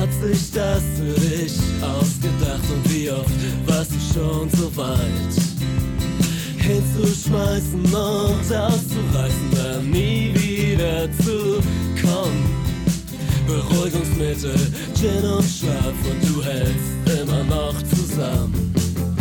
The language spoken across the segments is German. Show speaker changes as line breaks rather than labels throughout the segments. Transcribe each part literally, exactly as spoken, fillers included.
hat sich das für dich ausgedacht? Und wie oft warst du schon so weit, hinzuschmeißen und auszureißen, dann nie wieder zu kommen? Beruhigungsmittel, Gin und Schlaf und du hältst immer noch zusammen.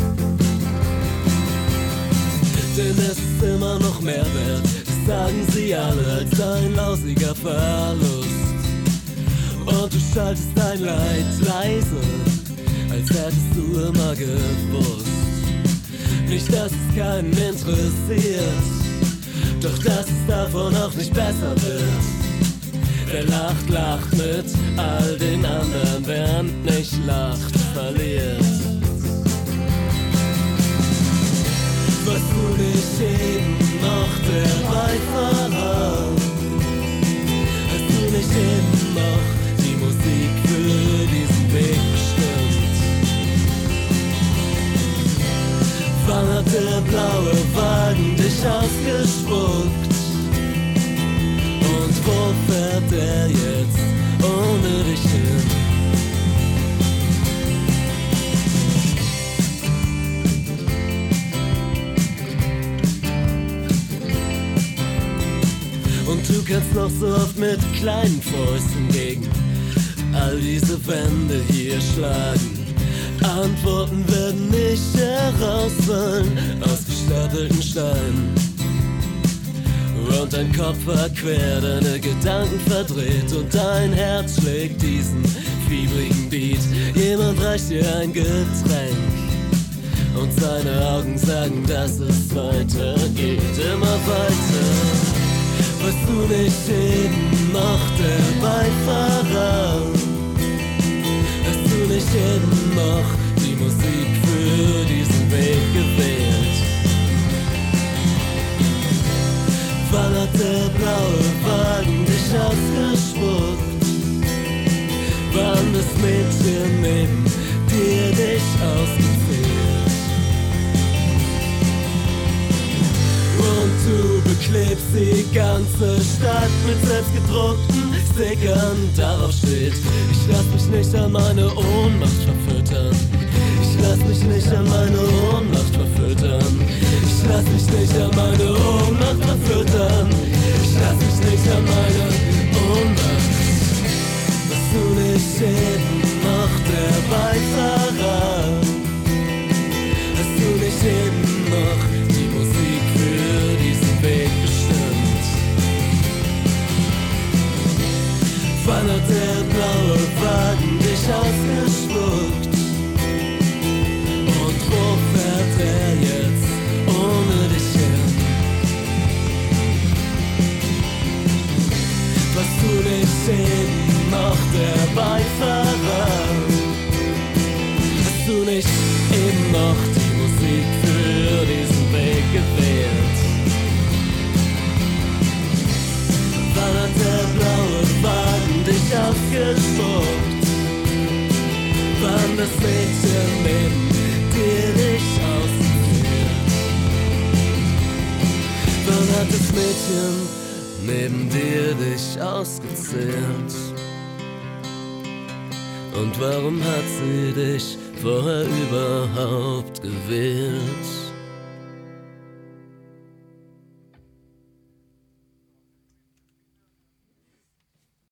Denn es ist immer noch mehr wert, das sagen sie alle, als ein lausiger Verlust. Und du schaltest dein Leid leise, als hättest du immer gewusst. Nicht, dass es keinen interessiert, doch dass es davon auch nicht besser wird. Wer lacht, lacht mit all den anderen, wer nicht lacht, verliert. Was du nicht eben noch der Beifahrer? Hast du nicht eben noch die Musik für diesen Weg bestimmt? Wann hat der blaue Wagen dich ausgespuckt? Und wo fährt er jetzt ohne dich hin? Und du kannst noch so oft mit kleinen Fäusten gegen all diese Wände hier schlagen. Antworten werden nicht herausfallen aus gestapelten Steinen. Und dein Kopf verquer, deine Gedanken verdreht und dein Herz schlägt diesen fiebrigen Beat. Jemand reicht dir ein Getränk und seine Augen sagen, dass es weitergeht, immer weiter. Was du nicht eben noch der Beifahrer? Hast du nicht eben noch die Musik für diesen Weg gewählt? Wann hat der blaue Wagen dich ausgespuckt? Wann das Mädchen neben dir dich ausgezählt? Und du beklebst die ganze Stadt mit selbstgedruckten Stickern. Darauf steht: Ich lass mich nicht an meine Ohnmacht verfüttern. Ich lass mich nicht an meine Ohnmacht verfüttern. Ich lass mich nicht an meine Ohnmacht verfüttern. Ich lass mich nicht an meine Ohnmacht. Was du nicht eben noch der Beifahrer? Hast du nicht eben noch die Musik für diesen Weg bestimmt? Wann hat der blaue Wagen dich ausgespuckt? Und wo fährt er jetzt ohne dich hin? Was du nicht eben noch der Beifahrer? Hast du nicht eben noch die Musik für diesen Weg gewählt? Wann hat der blaue Wagen dich ausgespuckt? Wann das Mädchen neben dir dich ausgezählt? Wann hat das Mädchen neben dir dich ausgezählt? Und warum hat sie dich vorher überhaupt gewählt?